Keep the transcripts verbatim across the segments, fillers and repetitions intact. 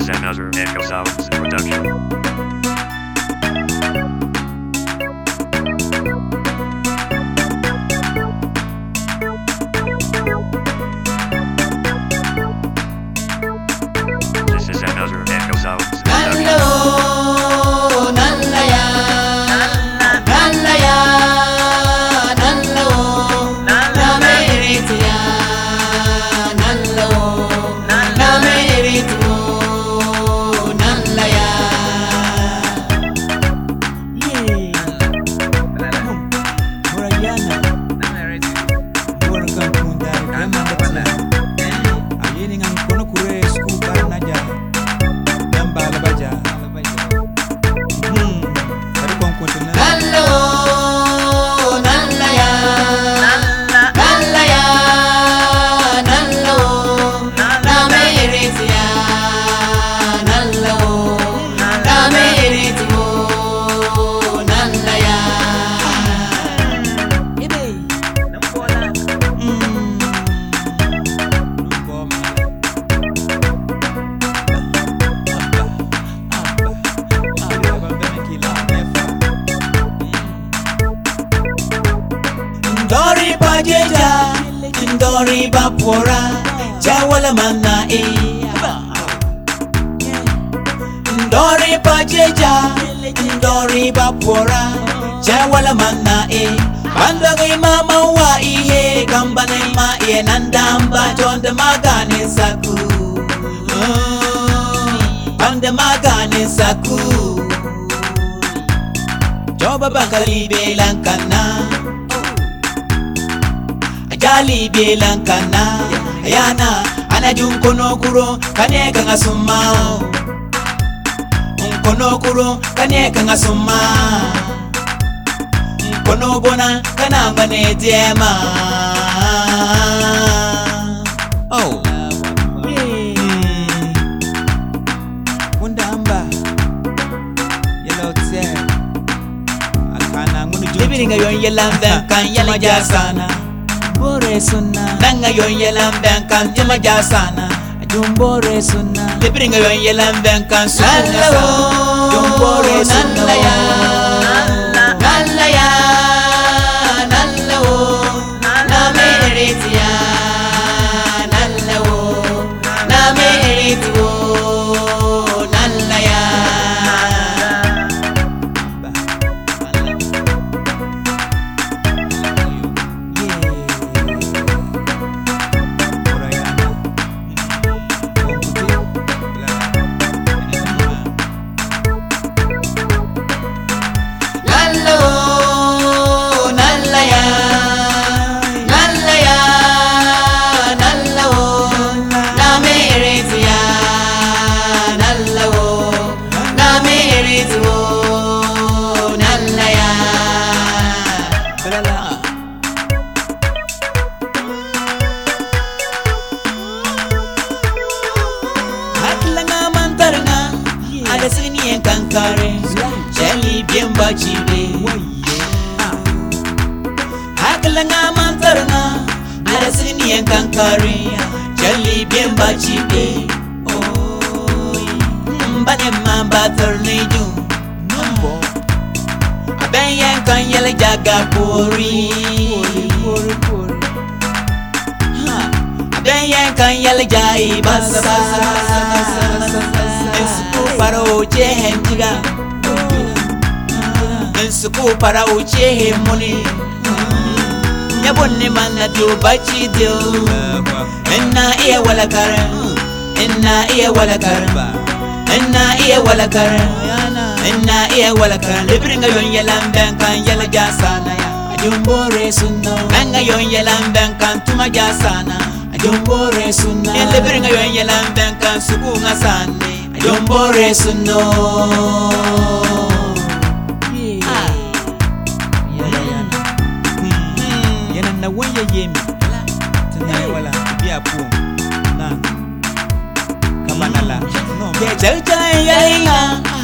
is another Echo Sounds production. This is another Echo Sounds production. Ndori pajeja, ndori bapora, jawala mana e. Ndori pajeja, ndori bapora, jawala mana e. Bandagai mama wa ihe, kambane ma e nandamba jonda magane saku. Banda magane saku. Joba bakali belankana. Jali belan kana yana ana jun kono kuro kane kanga summa kono kuro kane kanga summa kono bona kana bane tema. Oh wunda amba yellow tail akana ngunu jun biringa yon yelamba kan yala jasana Jumbore sunna nanga yon yelam bankan jama jasana Jumbore sunna lebringa yon yelam bankan sunna Jumbore sunna ya nalla ya nalla wo na meritiya nalla wo na meritiwo nalla ya Ada sini yang kankare, jeli bien bacibe. Hakilanga mantarna, ada sini yang kankare, jeli bien bacibe. Oh, bane mamba terleju, numbo. Aben yang kan yele jaga pori, pori pori. Ha, aben yang kan yele jai basa. Para uche henjiga Nsuku para uche hemuni Nyabone mana dio bachi dio Enna iya wala kara Enna iya wala kara Enna iya wala kara Enna iya wala kara Libringa yon yelam bankan yala jasana ya Jumbore sunna Nanga yon yelam bankan tuma jasana Jumbore sunna Libringa yon yelam bankan suku ngasane Jumbore sunno. Ah, yana yana. Hmm, yana na wanya yemi. Tana wala biya po. Na. Kamanala. No. Jaja yalinga.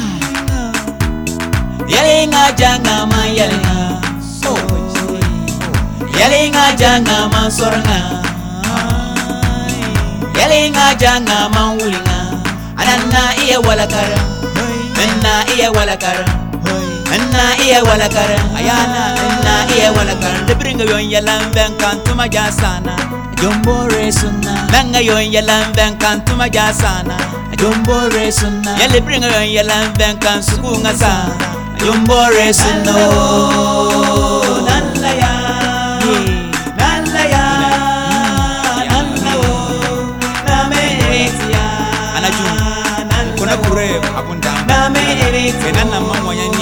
Yalinga janga ma yalinga. Oh. Yalinga janga ma soranga. Yalinga janga ma wulinga. anna iya walakar anna iya walakar anna iya walakar ayana anna iya walakar de bringa yon yalan ben kantuma jasana jombore sunna nanga yon yalan ben kantuma jasana jombore sunna yale bringa yon yalan ben kan sukunga sana jombore sunno nallaya nallaya nallao name eretia anajun kuna kure abunda name eretia nana mamwa